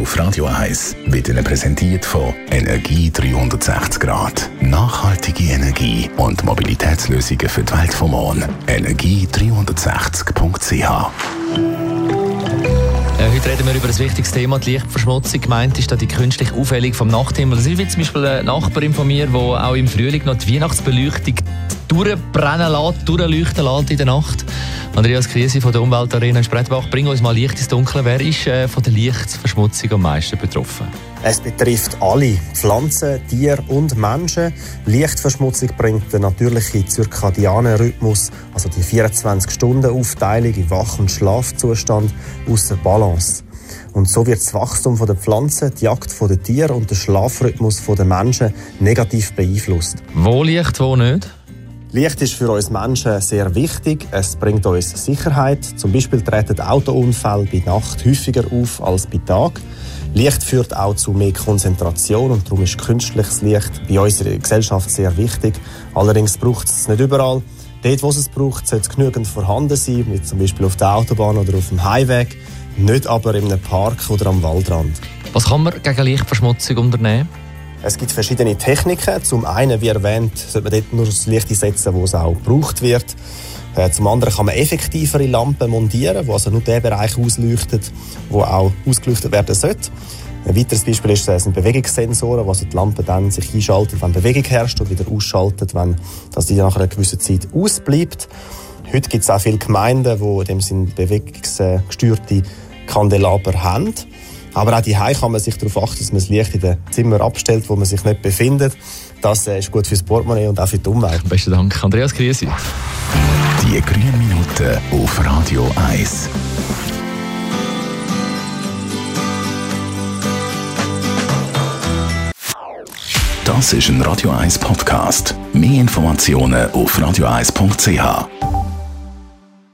auf Radio 1 wird Ihnen präsentiert von Energie 360 Grad. Nachhaltige Energie und Mobilitätslösungen für die Welt vom Morgen. Energie360.ch. Heute reden wir über ein wichtiges Thema, die Lichtverschmutzung. Gemeint ist da die künstliche Aufhellung vom Nachthimmel. Das ist wie zum Beispiel eine Nachbarin von mir, die auch im Frühling noch die Weihnachtsbeleuchtung durchbrennen lässt, durchleuchten lässt in der Nacht. Andreas Kriesi von der Umweltarena in Sprettbach, bring uns mal Licht ins Dunkle. Wer ist von der Lichtverschmutzung am meisten betroffen? Es betrifft alle, Pflanzen, Tiere und Menschen. Lichtverschmutzung bringt den natürlichen zirkadianen Rhythmus, also die 24-Stunden-Aufteilung im Wach- und Schlafzustand, außer Balance. Und so wird das Wachstum der Pflanzen, die Jagd der Tiere und der Schlafrhythmus der Menschen negativ beeinflusst. Wo Licht, wo nicht? Licht ist für uns Menschen sehr wichtig. Es bringt uns Sicherheit. Zum Beispiel treten Autounfälle bei Nacht häufiger auf als bei Tag. Licht führt auch zu mehr Konzentration und darum ist künstliches Licht bei unserer Gesellschaft sehr wichtig. Allerdings braucht es nicht überall. Dort, wo es braucht, sollte es genügend vorhanden sein, wie zum Beispiel auf der Autobahn oder auf dem Highway, nicht aber in einem Park oder am Waldrand. Was kann man gegen Lichtverschmutzung unternehmen? Es gibt verschiedene Techniken. Zum einen, wie erwähnt, sollte man dort nur das Licht einsetzen, wo es auch gebraucht wird. Zum anderen kann man effektivere Lampen montieren, die also nur den Bereich ausleuchtet, wo auch ausgeleuchtet werden sollte. Ein weiteres Beispiel sind Bewegungssensoren, wo also die Lampe dann sich einschaltet, wenn Bewegung herrscht und wieder ausschaltet, wenn die nach einer gewissen Zeit ausbleibt. Heute gibt es auch viele Gemeinden, die in dem Sinne bewegungsgesteuerte Kandelaber haben. Aber auch daheim kann man sich darauf achten, dass man das Licht in den Zimmern abstellt, wo man sich nicht befindet. Das ist gut fürs Portemonnaie und auch für die Umwelt. Besten Dank, Andreas Kriesi. Die grünen Minuten auf Radio 1. Das ist ein Radio 1 Podcast. Mehr Informationen auf radio1.ch.